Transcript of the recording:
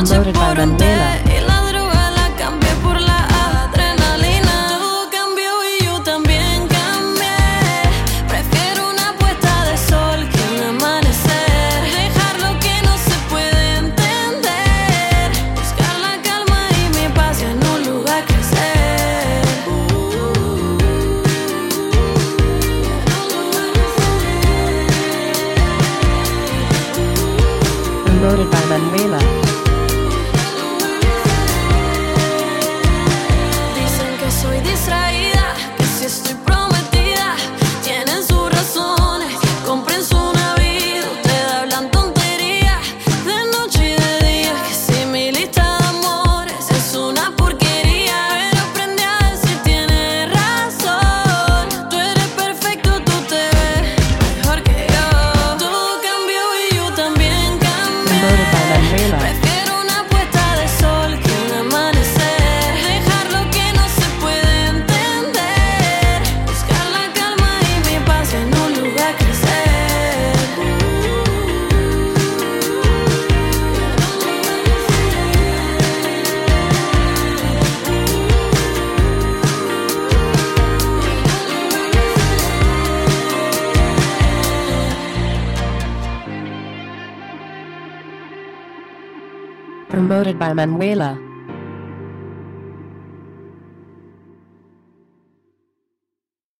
noche por un té y la droga la cambié por la adrenalina. Todo cambió y yo también cambié. Prefiero una puesta de sol que un amanecer. Dejar lo que no se puede entender. Buscar la calma y mi paz y en un lugar crecer. Promoted by Manuela. Dicen que soy distraída, que si estoy prometida. Tienen sus razones, compren su vida. Ustedes hablan tonterías de noche y de día. Que si mi lista de amores es una porquería. Pero aprendí a decir tienes razón. Tú eres perfecto, tú te ves mejor que yo. Todo cambió y yo también cambié. Promoted by Manuela. Prefiero una puesta de sol que un amanecer. Dejar lo que no se puede entender. Buscar la calma y mi paz en un lugar crecer. Promoted by Manuela.